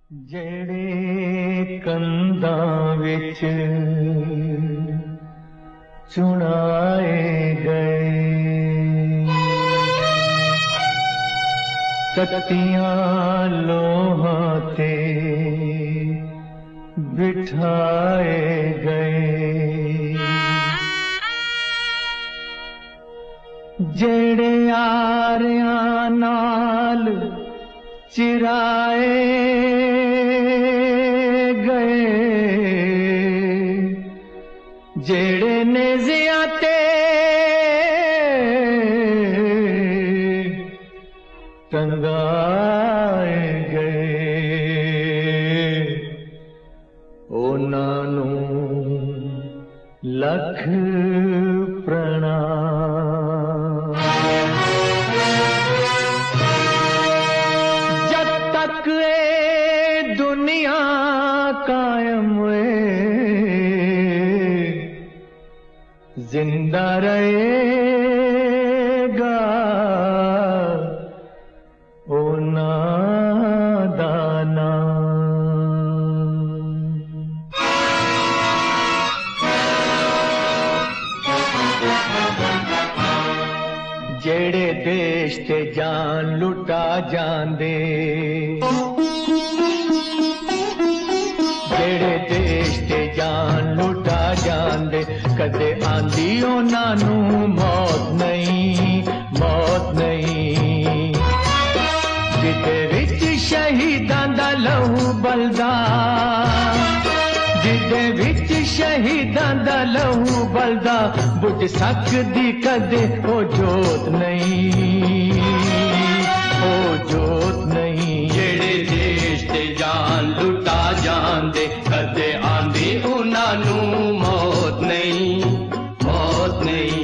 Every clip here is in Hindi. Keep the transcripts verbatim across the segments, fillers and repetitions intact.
ਜਿਹੜੇ ਕੰਧਾਂ ਵਿੱਚ ਚੁਣਾਏ ਗਏ, ਤੱਤੀਆਂ ਲੋਹਾਂ ਤੇ ਬਿਠਾਏ ਗਏ। ਜਿਹੜੇ ਆਰਿਆਂ ਨਾਲ चिराए गए, जेड़े नेज़ियां ते टंगाए गए, उन्हां नूं लख प्रणाम। दुनिया कायम है, जिंदा रहेगा ओ नादाना। जेड़े देश ते जान लुटा जांदे, जेड़े देश ते जान लुटा जांदे, कदे आंदी उन्हां नूं मौत नहीं, मौत नहीं। जिदे विच शहीदां दा लहू बलदा, जिदे विच शहीदां दा लहू बलदा, बुझ सकदी कदे ओ जोत नहीं, ओ जोत नहीं। जेड़े देश ते जान लुटा जांदे, कदे आंदी उन्हां नूं मौत नहीं, मौत नहीं।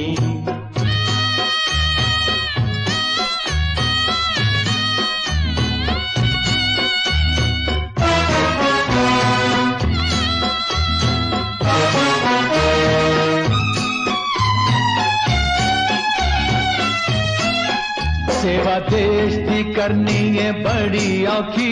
सेवा देश दी करनी है बड़ी औखी,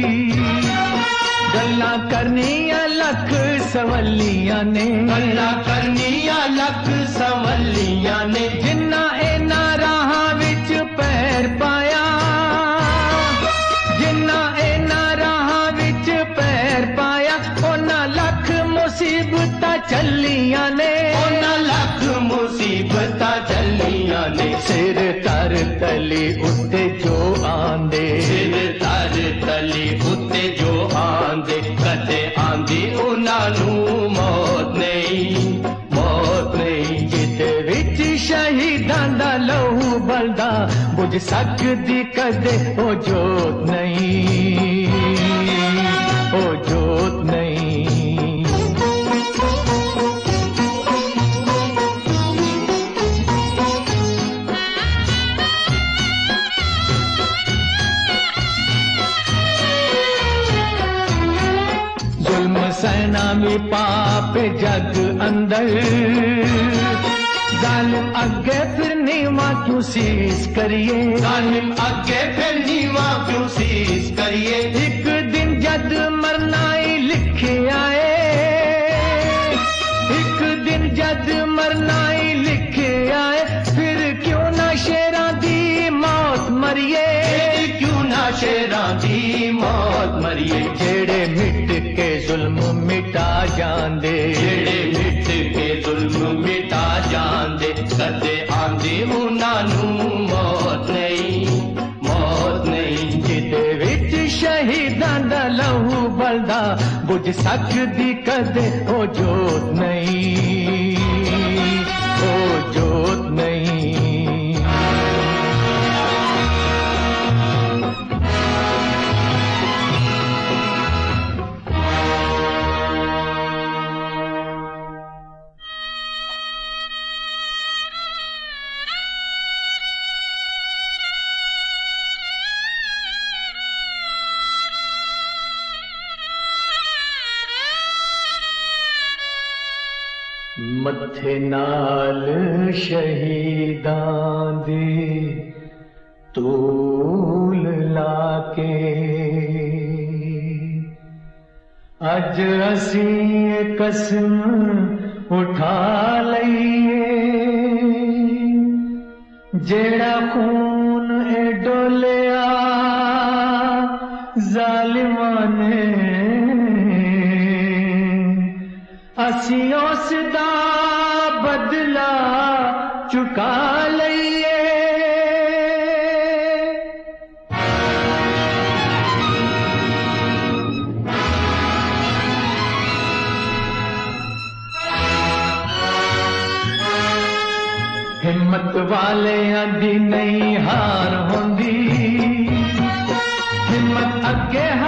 गल्लां करनियां लख सवलियां ने, गल्लां करनियां लख सवलियां ने। जिन्ना इन्हां राहां विच पैर पाया, जिन्ना इन्हां राहां विच पैर पाया, उन्हां लख मुसीबतां चलियां ने, उन्हां लख मुसीबतां चलियां ने। सिर तर तली उत्ते जो आंदे, सिर तर तली उत्ते जो आंदे, कदे आंदी उन्हां नूं मौत नहीं, मौत नहीं। जिदे विच शहीदां दा लहू बलदा, बुझ सकदी कदे ओ जोत नहीं, ओ जोत नहीं। सहना भी पाप जग अंदर, जालिम अगे फिर नीवा क्यों शीश करिए, जालिम अगे फिर नीवा क्यों शीश करिए। एक दिन जद मरना ही लिखे आए, एक दिन जद मरना ही लिखे आए, फिर क्यों ना शेरां दी मौत मरिए, क्यों ना शेरां दी मौत मरिए। जेड़े मिट के जुल्म मिटा जांदे, जेड़े मिट के जुल्म मिटा जांदे, कदे आंदी उन्हां नूं मौत नहीं, मौत नहीं। जिदे विच शहीदां दा लहू बलदा, बुझ सकदी कदे ओ जोत नहीं, ओ जोत नहीं। मथे नाल शहीदां दी तूल लाके अज असी कसम उठा लईए जेड़ा खून ए डोलिया जालिमां ने असी उसदा बदला चुका लईए। हिम्मत वालियां दी नहीं हार होंदी, हिम्मत अगे